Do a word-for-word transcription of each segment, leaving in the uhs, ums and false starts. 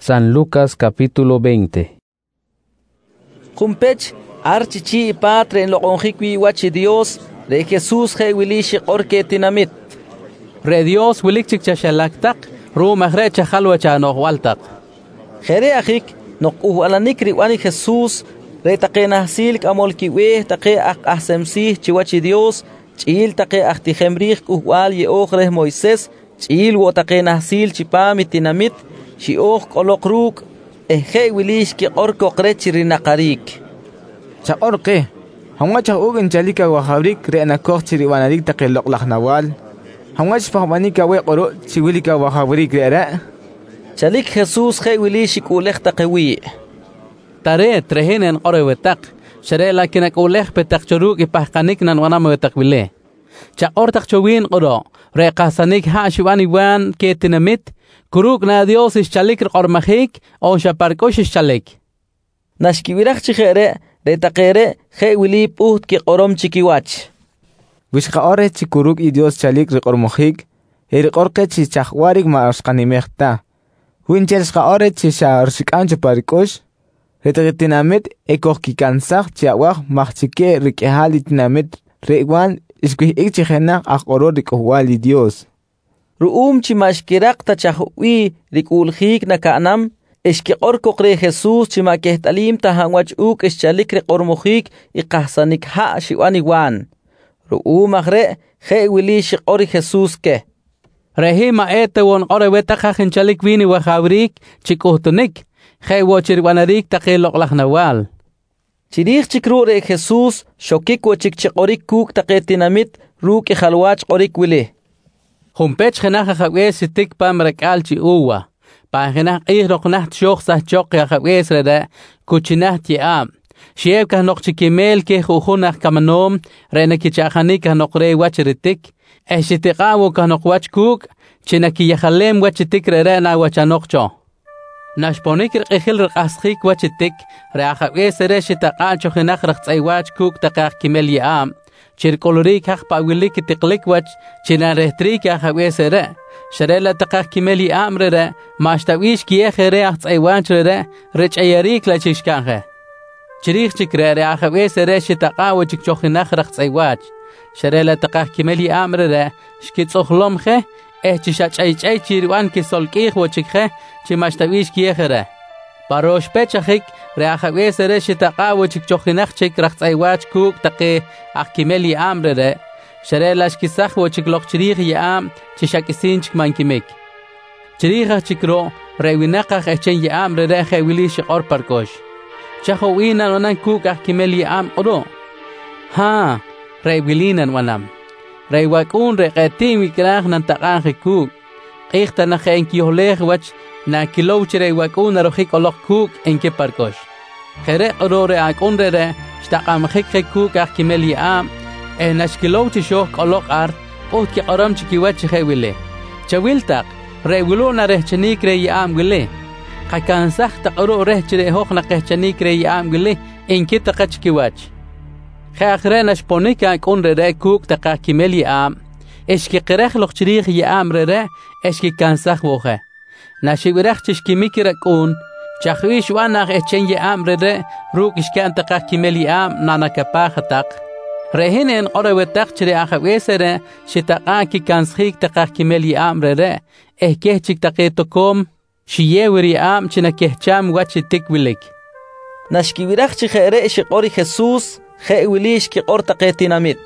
San Lucas capítulo veinte. Kumpech archichi patre en lo onjiqui wachi Dios de Jesús he wilishi orke tinamit. Re Dios wilik chikchashalaktak ru magre chajalwacha no waltak. Jere ajik no ualanik riwani Jesús re taqena silk amolki we taqe ak ahsemsi chiwachi Dios chil taqe ahtijemrich uwal ye ogre Moisés chil wo taqena sil chipami tinamit shi og kolokruk eje wilish ki orko qrechi naqarik. Cha orke hamwacha ugen chalika wa habrik re na kochiri wanarik taqelok lahnawal. Hamwach fahmanika we qoro chiwilika wa habrik re chalik Jesús he wilish kulech taqwi. Tare trehenen orewetak shere lakinak ulech petak churuk ipahkanik nan wana metak bile. Cha ortak chowin qoro re qasanik ha shiwani wan ke tinamit kuruk na Dios is chalik qormahik o shaparkosh is chalik. Nashkiwirach chigere re taqere he wili puht ki qorom chikiwach. Wish qaore chikuruk i Dios chalik qormahik her qorke chi chahwarik ma asqanimekta. Winchels qaore chi shar shikanch parkosh Retinamet ekok kansach chiawach machike rikehalit namet rewan iskuh ikchena aqoro rikuwali Dios. Ruum chimashkirak tachahui rikulhik nakanam eski orko qre Jesús chimakehtalim tahangwach uk ischalik reqormuhik iqahsanik ha shiwani wan. Ruum agre he wili shiqori Jesús ke. Rehima etewon ore wetakhin chalik wini wa khawrik chikuhtunik. He wochir wanarik taqelok lahnawal. Chirich chikru re Jesús shokik wochik chikorik kuk taqetinamit ruk khalwach qorik wile. Humpech khenakha khawes tik pamrakal chi uwa. Pa khenakh ihrok naht shokh sa chok ya khawes reda kuchinah ti am. Shieb ka nok chikimel ke khukhunakh kamanom rena ki chakhanik nok re wachritik. Eshitiqa wo ka nok wach kuk chinaki yakhalem wachitik rena wachanok cho. Nashponik rqihil rqaskhik wachitik reakhwe sere shitaqa chokhinakh rqtsaiwach kuk taqaq kimel yaam chirkolorik haq pawilik tiqlik wach china rehtrik akhwe sere sharela taqaq kimel yaam re mashtawish kiye khere aqtsaiwach re rechayarik la chishkanhe chirikh chikre reakhwe sere shitaqa wachik chokhinakh rqtsaiwach sharela taqaq kimel yaam re shkitsokhlom khe eh chisach ay chay chirwan ki solkih wochikhe chimashtawish kiekhere parosh pechachik reakhwe sere shitaqa wochik chokhinakh chik raqtsaiwach kuk taqe akimeli amre re sharelash kisakh wochik lokchirih yaam chishakisin chikmankimek chiriha chikro rewinaqah echen yaam re re khewili shiqor parkosh chahowina nonan kuk akimeli am odo ha rewilinan wanam Reywakun reqetim ikrah nan taqan kuk qixta na khenki holeh wach na kiloch reywakun rohik olok kuk enke parkosh khere orore akun re shtaqam khik kuk akimeli am e nashkiloch shok olok ar pot ki qaram chikiwach khewile chawiltaq reywuluna rehchanik reyam gile qakan sakh taqro rehchre hokhna qehchanik reyam gile enke taqach kiwach خاخرنا شبونيكا كون ري كوك تقا كيملي ام اشكي قرخ لوخشريخ يا ام ري اشكي كان سخ وخه ناشي ورخ تشكي ميكرا كون تشخويش وانا اتشن يا ام ري روك اشكان تقا كيملي ام نانا كبا خطق رهينن قرو تقشري اخويسره شتقا كي كان سخيك تقا كيملي ام ري اهكه تشك تقيتكم شيه وري ام چنكهچام وچ تك ولك ناشكي ورخ تشخيره اشقوري Jesús He wilish ki ortaqe tinamit.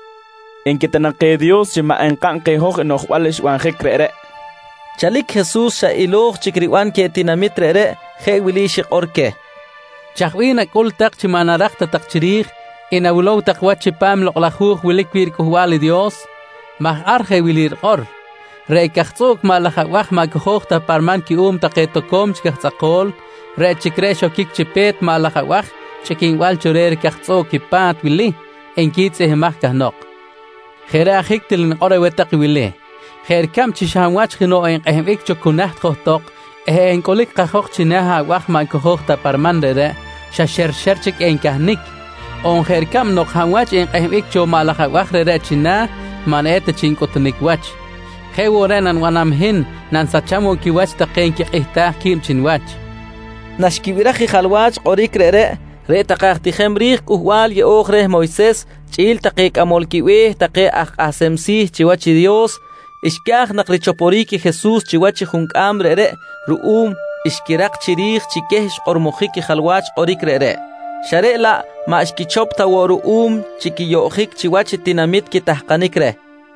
En que tanaqe Dios chima enqan que hoj no walish wan he creere. Chalik Jesús sha ilog chikriwan ke tinamit rere he wilish orke. Chahwina kul taq chima narakta taqchirih in awlo taqwach pam loqlahuh wilikwir kuwali Dios mah arhe wilir or. Re kaxtzok malahawah ma kohta parman ki um taqetokom chkaxtzaqol re chikresho kik chipet malahawah Chikin wal chorer kaxtso ki pat wili en kitse hemah kahnok khera khiktil in qore wetaq wili kher kam chishamwach khino en qehm ik chokunaht khotok en kolik qakhok chinaha wah man kohta parmandere shasher sherchik en kahnik on kher kam nok hamwach en qehm ik cho malaha wah re china manet chinkotnik wach kheworenan wanam hin nansachamo kiwach taqen ki qihta kim chinwach nashkiwiraji khalwach qorik rere re taqaqti khemrih uhwal ye ogre Moisés chil taqiq amol kiwe taqe aq asemsi chiwachi Dios ishkaq naqrichopori ki Jesús chiwachi junkam rere ruum ishkiraq chirih chikesh qormoji ki khalwach qorik rere share la ma ishkichop taworu um chikiyohik chiwachi tinamit ki tahqanik re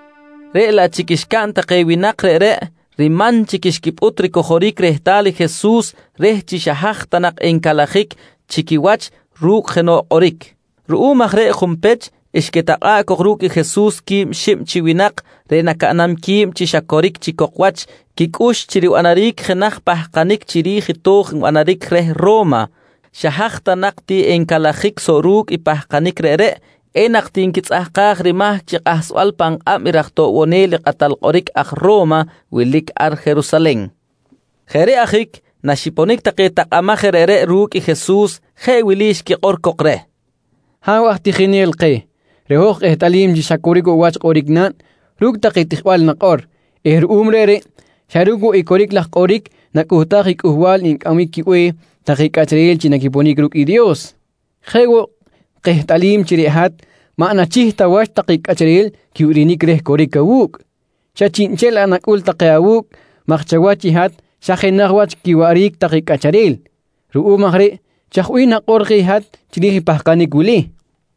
re la chikishkan taqewinaq rere riman chikishkiputri kojorik rehtali Jesús reh chishahaq tanak enkalajik chikiwach ruk geno orik ruum agre jumpech ishketaqa koruki Jesús kim shim chiwinak re nakanam kim chishakorik chikokwach kikush chiriwanarik genach pahqanik chirih tog wanarik reh Roma shahaq tanakti enkalajik soruk ipahqanik rere enaqtin kitsaqaq rimah chiqahsual pang amiraqto wonel qatal qorik aj Roma wilik ar Jerusalén jere ajik nashiponik taqe taqama jerere ruk i Jesús je wilish ki qor koqre ha waqti khinil qe rehoq ehtalim jishakurigo wach qoriknan ruk taqe tiqwal naqor er umrere sharugo ikorik laq qorik nakuhtaqik uhwal in amiki we taqe katrel chinakiponik ruk i Dios jego qehtalim chirihat maana chihta wash taqik achril kiurinik reh korika wuk chachinchel anakul taqawuk maqchawachi hat shahenawach kiwarik taqik achril ruu magre chahwina qorqi hat chirihi pahkanik wili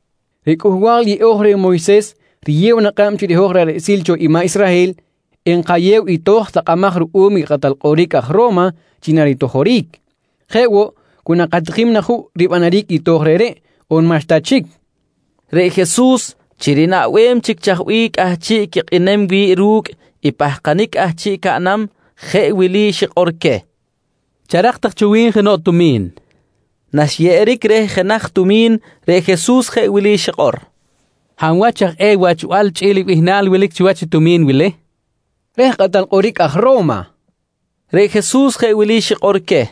rikuhwal yi ohre Moisés riyew naqam chiri ohre silcho ima Israel en qayew itoh taqamah ruumi qatal qorik aj Roma chinari tohorik jewo kuna qatqim nahu ribanarik itohrere on mastachik re Jesús chirina wem chik chahwik ahchi kiqinem wi ruk ipahqanik ahchi kanam je wili shiqorke charaq taqchuwin geno tumin nashyerik re genach tumin re Jesús je wili shiqor hanwachaq e wachwal chili wihnal wilik chiwach tumin wile re qatal qorik aj Roma re Jesús je wili shiqorke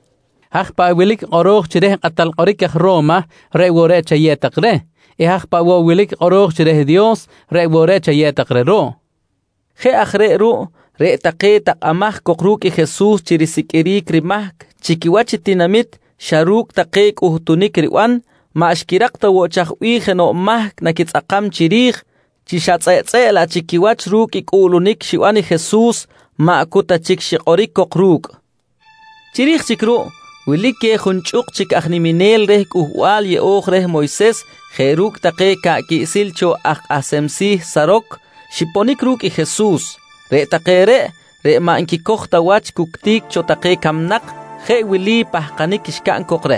Haqpa wilik qorooq chireh qatal qorik aj Roma re wore chayetaqre e haqpa wo wilik qorooq chireh Dios re wore chayetaqre ro je ajre ru re taqe taqamaj koqruk i Jesús chirisikirik rimaj chikiwach tinamit sharuk taqe uhtunik riwan ma ashkiraq tawo chahwi geno maj nakitsaqam chirij chishatzetse la chikiwach ruk ikulunik shiwani Jesús ma kuta chik shiqorik koqruk chirij chikru Wilike junchuk chik ajniminel reh kuhwal ye oj reh Moisés jeruk taqe ka kisilcho aj asemsi sarok shiponik ruk i Jesús re taqere re ma inkikoj tawach kuktik cho taqe kamnak je wili pahqanik ishkan kokre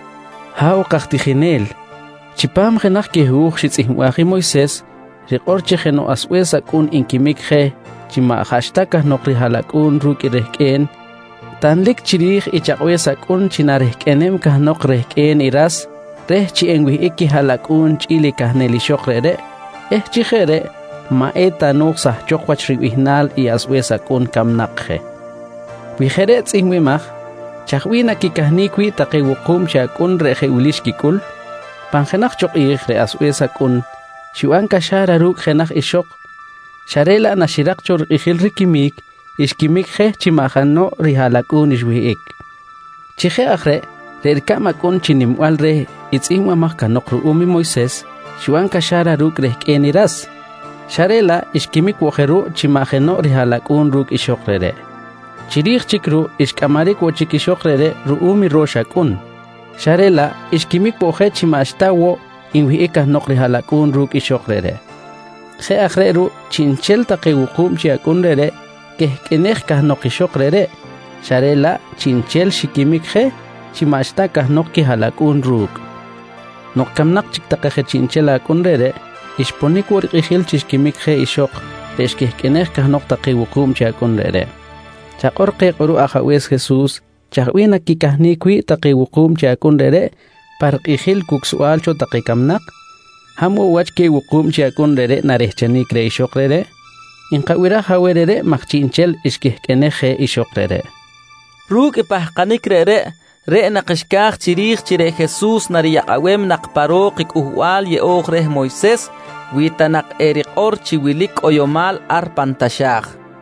Haw qaqtijinel chipam genach ke huj shitzihwaji Moisés riqorche geno aswesa kun inkimik je chima hashtag noqri halakun ruk i rehken Tanlik chirih ichaqwesa kun chinareh kenem kah nok reh ken iras reh chi engwi iki halakun chili kah nelishok rere eh chijere ma eta nok sah chokwach riwihnal i aswesa kun kamnaqhe wijere tsingwi maj chaqwina kikahnikwi taqe wuqum chakun reje ulishkikul panjenaq chok ih re aswesa kun shuan kashara ruk jenaq ishok sharela nashiraq chor ijil rikimik Ishkimik je chimajano rihalakun ishwiik. Chije ajre, rerkamakun chinimwal re, itzingwa mahkanok ruumi Moisés, shuan kashara ruk rehkeniras. Sharela ishkimik wojeru chimajeno rihalakun ruk ishokrere. Chirij chikru ishkamarik wochikishokrere ruumi roshakun. Sharela ishkimik woje chimashtawo inwiika nok rihalakun ruk ishokrere. Je ajreru chinchel taqewukum chiakun rere, que kenej kah noqishok rere sharela chinchel shikimik je chimashta kah noqki halakun ruk noqkamnak chiktaqe chinchel akun rere ishponik warqijil chishkimik je ishok reshkeh kenej kah noqtaqi wuqum chakun rere chaqorqe qoru ajawes Jesús chaqwina kikahnikwi taqi wuqum chakun rere parqijil kuksual cho taqi kamnak hamu wachke wuqum chakun rere narehchanik re ishok rere Inqawira hawerere makchinchel ishkih keneje ishokrere. Ruk ipahqanik rere re naqishkaq chirij chire Jesús nariyaqawem naqparok uhwal ye oj reh Moisés witanak eriqor chiwilik oyomal ar pantashaq.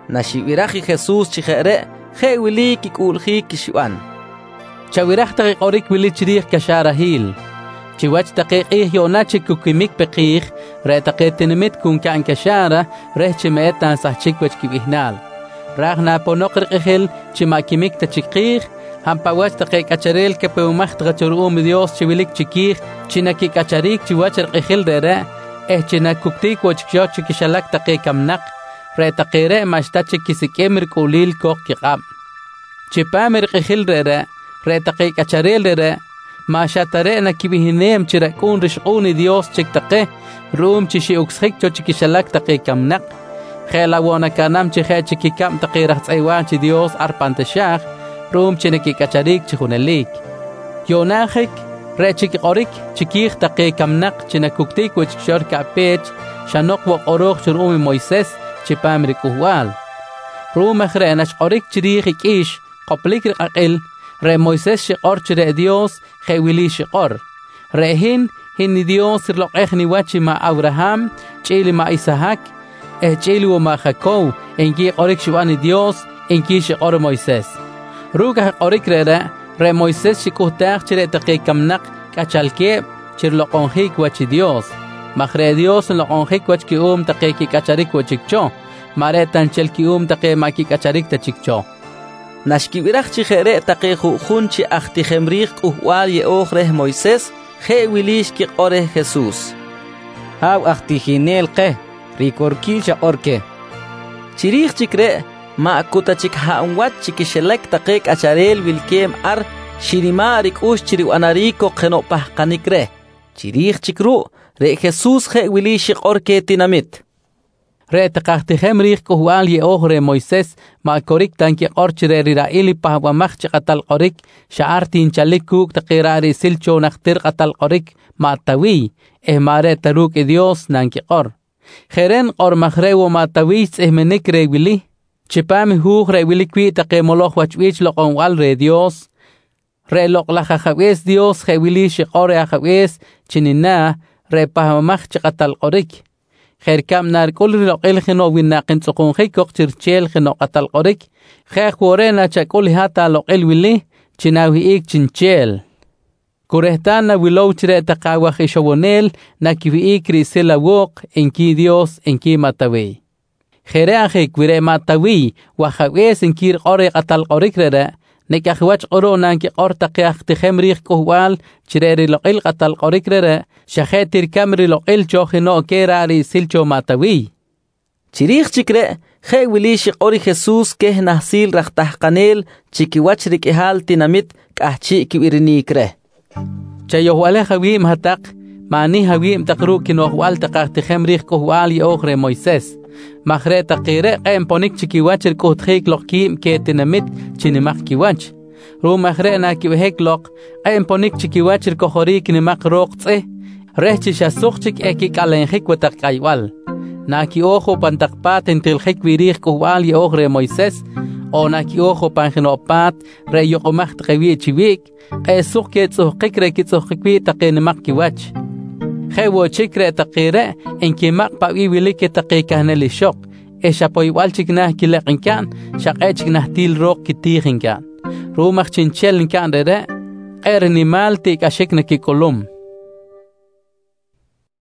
Nashibiraji Jesús chijere, je wili kikulji kishuan. Chawiraj taqiq orik wili chirij kasharahil. Chiwach taqiq ih yonachi kukimik peqij, re taqetinimit kun kan kashara, re chimeetan sahchikwach kibihnal. Ragna ponokriq ihil, chimakimik tachiqij, hampawach taqiq acharel kepeumach tgachurum Dios chiwilik chikij, chinaki kacharik chiwach ihil rere, eh chinakuktik wachkyo chikishalak taqiq kamnak, re taqire mashtachik kisikemir kulil kok kiqam. Chipamir ihil rere, re taqiq acharel rere, ما شاترينا كبيهنيم تشركون رشقوني ديوس تشكتقه روم تشي أكسخيك تشكي شلك تقي كم نق خيلا وانا كانام تشخي تشكي كم تقي رحت أيوان تشي ديوس أربان تشاخ روم تشنكي كتشاريك تشخون الليك يوناخك رأي تشكي قريك تشكيخ تقي كم نق تشنكوكتيك وتشكشور كعبيت شنق وقروخ شرومي مويسس تشبامري كوهوال روم أخريناش قريك تشريخك إيش قبليك رقاقل re Moisés shiqor chire Dios khewili shiqor re hin hin Dios lo echni wachi ma Abraham chili ma Isaac e chili ma Jacob enki qorik shwani Dios enki shiqor Moisés ruga qorik re re Moisés shikutar chire taqi kamnaq kachalke chir lo qonhik wachi Dios makhre Dios lo qonhik wach ki um taqi ki kacharik wachikcho mare tanchel ki um taqi ma ki kacharik tachikcho Nashkibirach chijere taqiqu junchi achtijemrich uhwal ye ogreh Moisés je wilish ki qore Jesús. Haw achtijinel qe rikorkil cha orke. Chirich chikre ma kutachik haunwat chikishelek taqiq acharel wilkem ar shirimarik ush chiriwanariko qeno pahqanikre. Chirich chikru re Jesús je wilish qorke tinamit. re taqahtijem riq kuhwal ye ogre Moisés ma korik tanki qorchire riraili pahwa machch qatal qorik sha'artin chalikuk taqirari silcho naqtir qatal qorik ma tawi eh mare taruk Dios nanki qor kheren qor makhrewo ma tawi eh menik rewili chipam hu rewili kwi taqemoloh wachwich loqon wal re Dios re loq la khawes Dios khawili shiqore khawes chinina re pahwa machch qatal qorik خير كام نار كل لقيل خنو ويناقن تقون خي كوكتر تشيل خنو قتل قريك خير كورينا تشكل هاتا لقيل ويلي تشناوي إيك تشنشيل كورهتانا ويلو ترى تقاوى خيشوونيل ناكي في إيك ريسيلا ووق إنكي ديوس إنكي ماتاوي خير أخي كوري ماتاوي وخويس إنكي قري قتل قريك ردا نك أخوات قرونا إنكي قرتقي أختخم ريخ كهوال تشريري لقيل قتل قريك ردا شخاتر كامري لقيل جوخنو كيراري سيلچو ماتاوي چريخ چكري خي وليش قوري خيسوس كه نحسيل رخ تحقنيل چكي وچرك إحال تنمت كأحشي كويرني كره چايوه علي خويم هتاق معني هويم تقرو كنوهوال تقاقت خمريخ كوهوال يوخري مويسيس مخري تقيري قيم بونيك چكي وچر كوتخيك لقيم كي تنمت چنمخ كي وچ رو مخري ناكي وهيك لق قيم بونيك چكي وچر كوخوريك نمخ روقت رهچ شاسوخچك اكي كالنخيك وتقايوال ناكي اوخو بانتقبات انتلخيك ويريخ كوهوال يوخري مويسيس او ناكي اوخو بانخنوبات ري يقومخ تقوي چويك قي سوخ كي تسوخيك ري كي تسوخيك تقي نمخ كي وچ خيوو چكري تقيري انكي مقباوي ويليك تقي كهنالي شوق ايشا بويوال چكناه كي لقن كان شاقاي چكناه تيل روق كي تيخن كان رومخ چنچل كان رده غير نمال تيك اشكنا كي كولوم